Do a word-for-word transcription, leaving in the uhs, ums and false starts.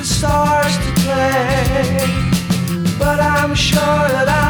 the stars to play. But I'm sure that